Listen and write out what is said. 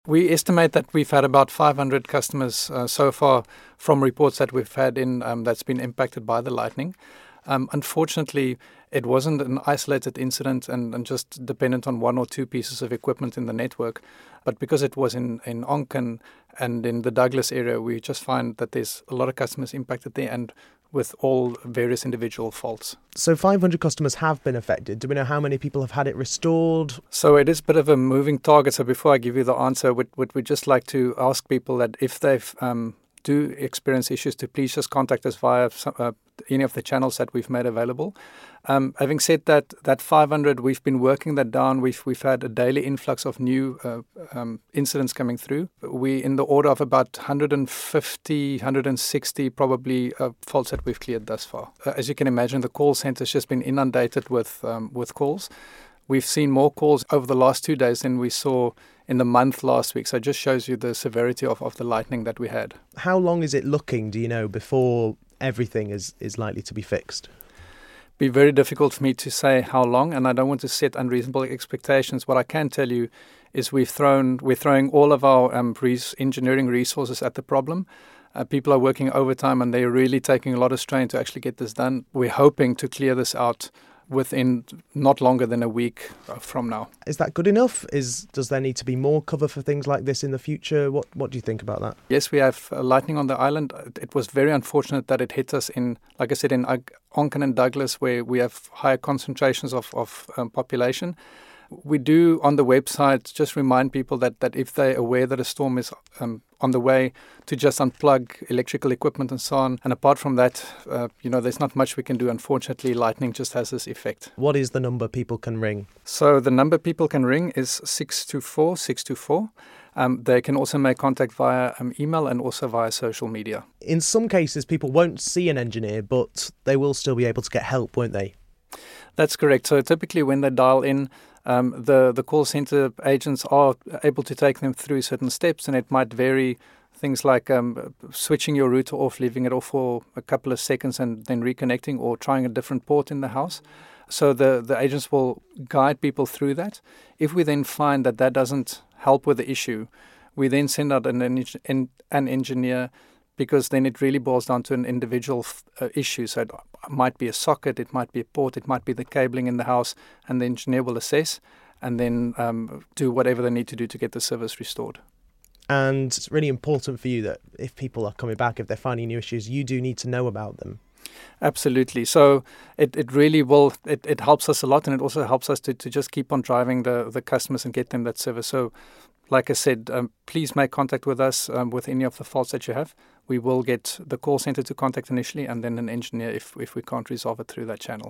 We estimate that we've had about 500 customers so far from reports that we've had in that's been impacted by the lightning. Unfortunately, it wasn't an isolated incident and just dependent on one or two pieces of equipment in the network. But because it was in Onken and in the Douglas area, we just find that there's a lot of customers impacted there and with all various individual faults. So 500 customers have been affected. Do we know how many people have had it restored? So it is a bit of a moving target. So before I give you the answer, we'd just like to ask people that if they've do experience issues, to please just contact us via any of the channels that we've made available. Having said that 500, we've been working that down. We've had a daily influx of new incidents coming through. We in the order of about 150, 160 probably faults that we've cleared thus far. As you can imagine, the call centre has just been inundated with calls. We've seen more calls over the last 2 days than we saw in the month last week. So it just shows you the severity of the lightning that we had. How long is it looking, do you know, before everything is likely to be fixed? Be very difficult for me to say how long, and I don't want to set unreasonable expectations. What I can tell you is we're throwing all of our engineering resources at the problem. People are working overtime and they're really taking a lot of strain to actually get this done. We're hoping to clear this out within not longer than a week from now. Is that good enough? Does there need to be more cover for things like this in the future? What do you think about that? Yes, we have lightning on the island. It was very unfortunate that it hit us in, like I said, in Onken and Douglas, where we have higher concentrations of population. We do on the website just remind people that if they're aware that a storm is on the way, to just unplug electrical equipment and so on. And apart from that, there's not much we can do. Unfortunately, lightning just has this effect. What is the number people can ring? So the number people can ring is 624 624. They can also make contact via email and also via social media. In some cases, people won't see an engineer, but they will still be able to get help, won't they? That's correct. So typically when they dial in, the call center agents are able to take them through certain steps, and it might vary. Things like switching your router off, leaving it off for a couple of seconds and then reconnecting, or trying a different port in the house. So the agents will guide people through that. If we then find that doesn't help with the issue, we then send out an engineer, because then it really boils down to an individual issue. So it might be a socket, it might be a port, it might be the cabling in the house, and the engineer will assess and then do whatever they need to do to get the service restored. And it's really important for you that if people are coming back, if they're finding new issues, you do need to know about them. Absolutely. So it really will, it helps us a lot, and it also helps us to just keep on driving the customers and get them that service. So like I said, please make contact with us with any of the faults that you have. We will get the call center to contact initially and then an engineer if we can't resolve it through that channel.